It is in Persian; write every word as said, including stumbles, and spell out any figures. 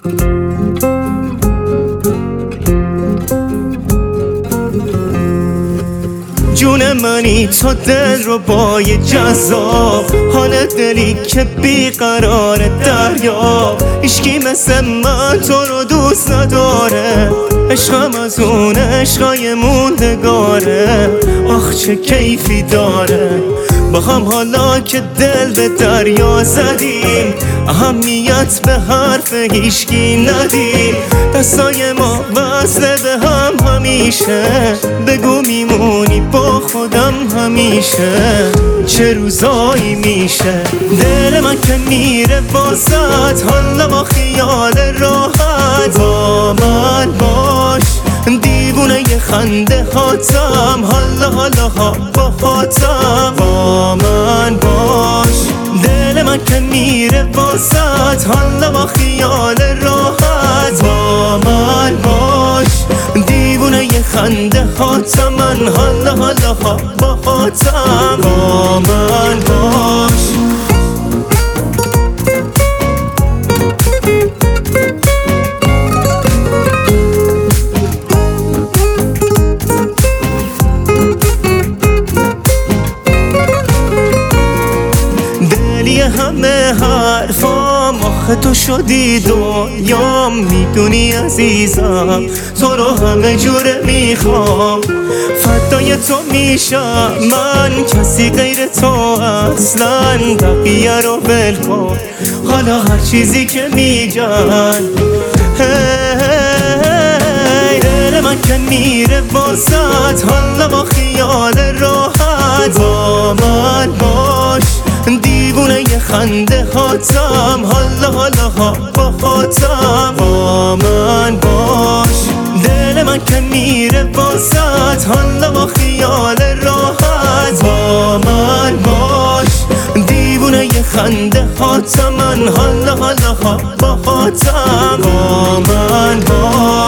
جون منی تو دل رو با یه جذاب، حال دلی که بیقرار دریا. هیچکی مثل من تو رو دوست نداره، عشقم از اون عشقای موندگاره. آخ چه کیفی داره با هم حالا که دل به دریا زدیم، اهمیت به حرف هیچکی ندیم. دستای ما وصله به هم همیشه، بگو میمونی با خودم همیشه. چه روزایی میشه دل من که میره واسط، حالا با خیال راحت با من باش. دیوونه ی خنده هاتم، حالا حالا ها با خاتم با من باش. دل من که میره واسط، حالا با خیال راحت با من باش. دیوونه ی خنده هاتم من، حالا حالا ها با خاتم با من باش. همه حرفام آخه تو شدی دنیام، میدونی عزیزم تو رو همه جوره میخوام. فدای تو میشم من، کسی غیر تو اصلا. بقیه رو ول کن حالا هر چیزی که میگن. دل من که میره واسط، حالا با خیال راحت با من باش. دیوونه ی خنده هاتم، حالا حالا ها با خاتم با من باش. دل من که میره واسط، حالا با خیال راحت با من باش. دیوونه ی خنده هاتم من، حالا حالا ها با خاتم با من باش.